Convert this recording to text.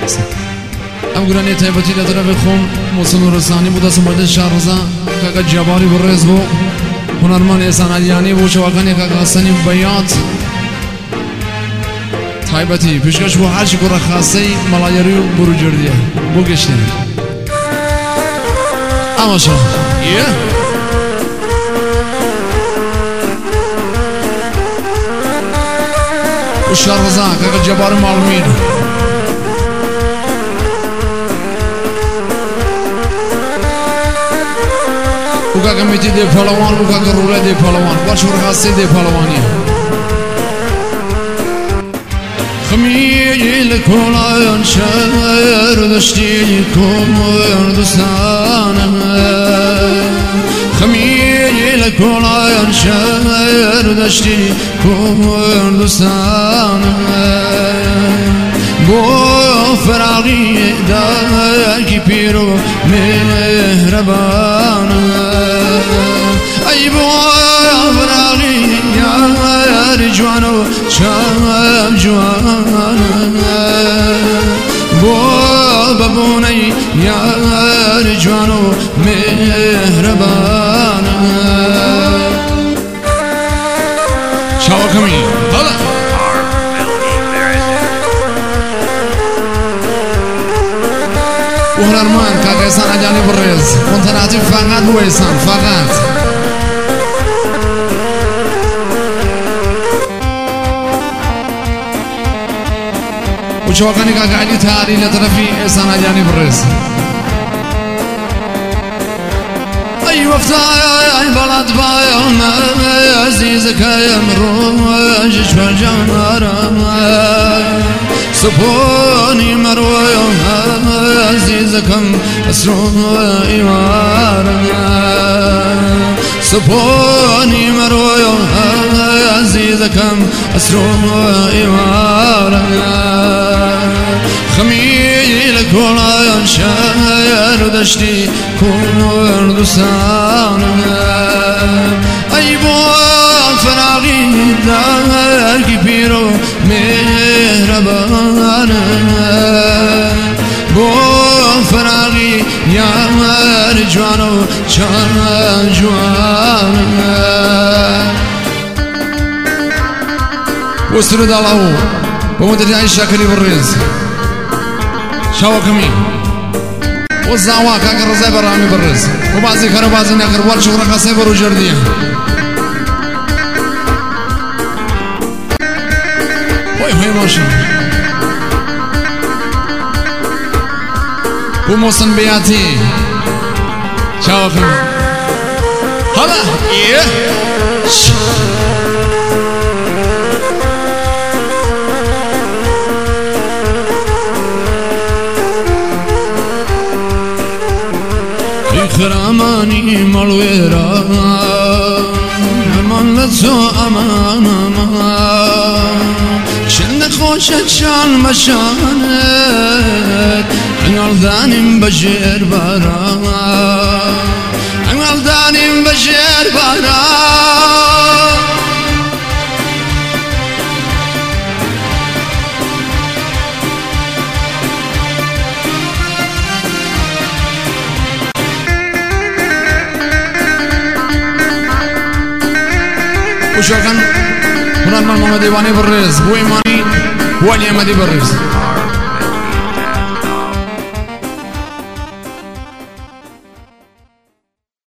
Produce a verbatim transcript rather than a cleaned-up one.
ام گرانی تایبتی لطرف خون موسم رسانی بود از مورد شهرزا که جباری برز بو هنرمند احسان علیانی بو شواکانی که حسنی بیات تایبتی پیشکش بو هر شکر خاصی ملایری برو جردیه بو گشتیم اما شو یه و شهرزا که جبار معلومین وكا كميتي دي فلوان وكا كرولا دي فلوان وشور خاصي دي فلواني خميل كولا شهر دشتي كردستان خميل كولا شهر دشتي كردستان بو فراغي داكي بيرو مهربان اي بو فراغي يا رجوانو شام جوان بو بابوني يا رجوانو مهربان شاوكمي هلا وهنرمان كاكا إحسان علیانی برز منتناتی فقط بو إحسان فقط وشوكاني كاكا علی تاری لطرفی إحسان علیانی برز أي وفتاي بلد بايا عزيزك يا مروج فرجانا سبوني مروي عزيزكم أسروي وارا سبوني مروي عزيزكم أسروي وارا خميل كولا شهر دشتي كردستان أي بو فراغي داركي بيرو مهربان بو فراغي يا رجوانو شان جوان وسرد الله ومدري عيش شاكري بالرز شاوكمي والزعوا كاكر رزاي برامي بالرز وبعضي كانوا بعضي ناكر والشغل خاصي برو جردية وي هاي ماشا وموسن بياتي شاوكمي هلا ايه خراماني مالويرا امان لتو امان امان شن خوشت شان مشانت انال دانم بجير بارا انال دانم بجير بارا وشوكان هنرمان محمد إيواني برز بو إيماني والي أحمدي برز